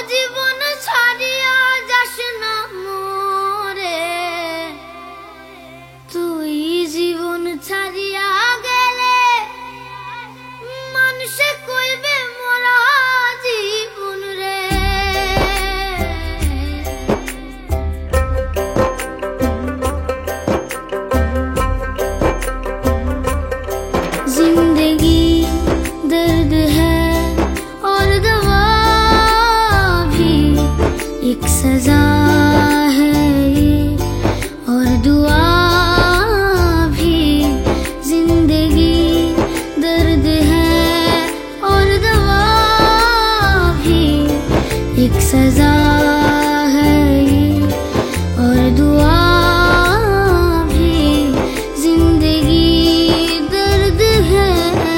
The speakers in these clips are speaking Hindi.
জীবন ছাড়িয়া যাস না মোরে, তুই জীবন ছাড়িয়া গেলে মানুষে কইবে মোরা জীবন রে। जिंदगी दर्द है और दवा भी एक सजा है ये, और दुआ भी। जिंदगी दर्द है और दवा भी एक सजा है ये, और दुआ भी। जिंदगी दर्द है।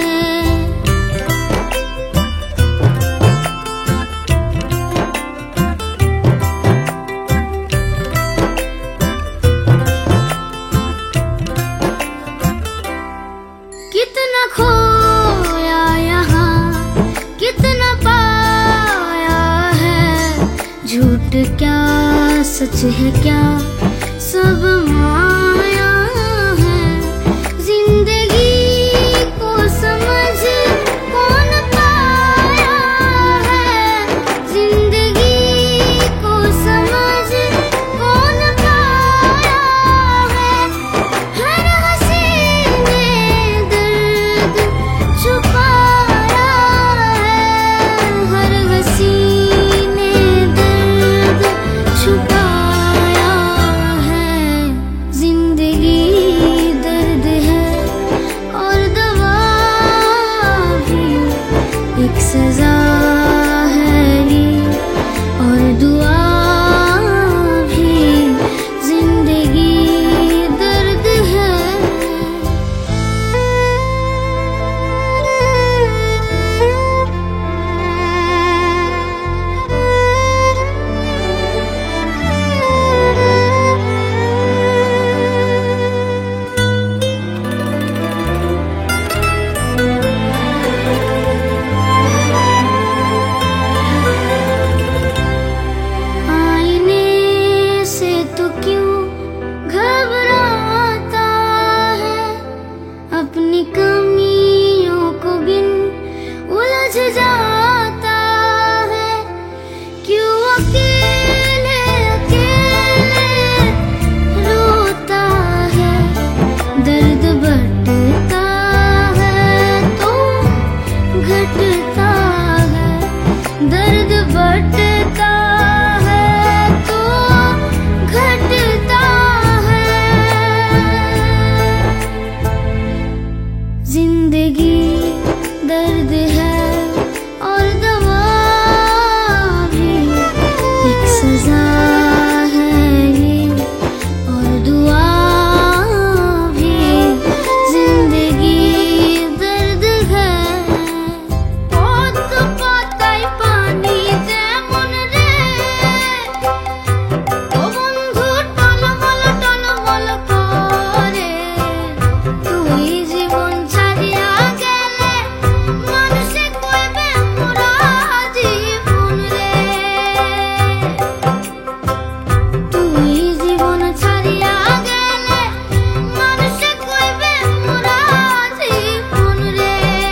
कितना खोया यहाँ कितना पाया है, झूठ क्या सच है क्या सब माया है। जिंदगी को समझ कौन पाया है, जिंदगी को समझ कौन पाया है। हर हंसी ने दर्द छुपाया है, हर हंसी ने दर्द छुपाया है। जिंदगी दर्द है और दवा भी एक सजा है ये, और दुआ भी। जिंदगी दर्द है। आईने से तो क्यों घबराता है, अपनी कमियों को गिन उलझ जाता है। क्यों अकेले अकेले रोता है, दर्द बढ़ता है तो घटता है, दर्द बढ़ता है तो घटता है। जिंदगी दर्द है और दवा भी एक सजा है ये, और दुआ भी। जिंदगी दर्द है। পদ্ম পাতায় পানি যেমন রে, ও বন্ধু টলমল টলমল করে। তুই জীবন ছাড়িয়া গেলে মানুষে কইবে মোরা জীবন রে। তুই জীবন ছাড়িয়া গেলে মানুষে কইবে মোরা জীবন রে।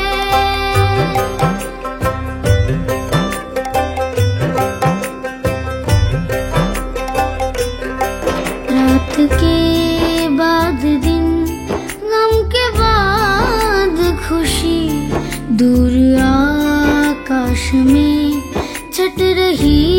रात के बाद दिन, गम के बाद खुशी, दूर आकाश में छट रही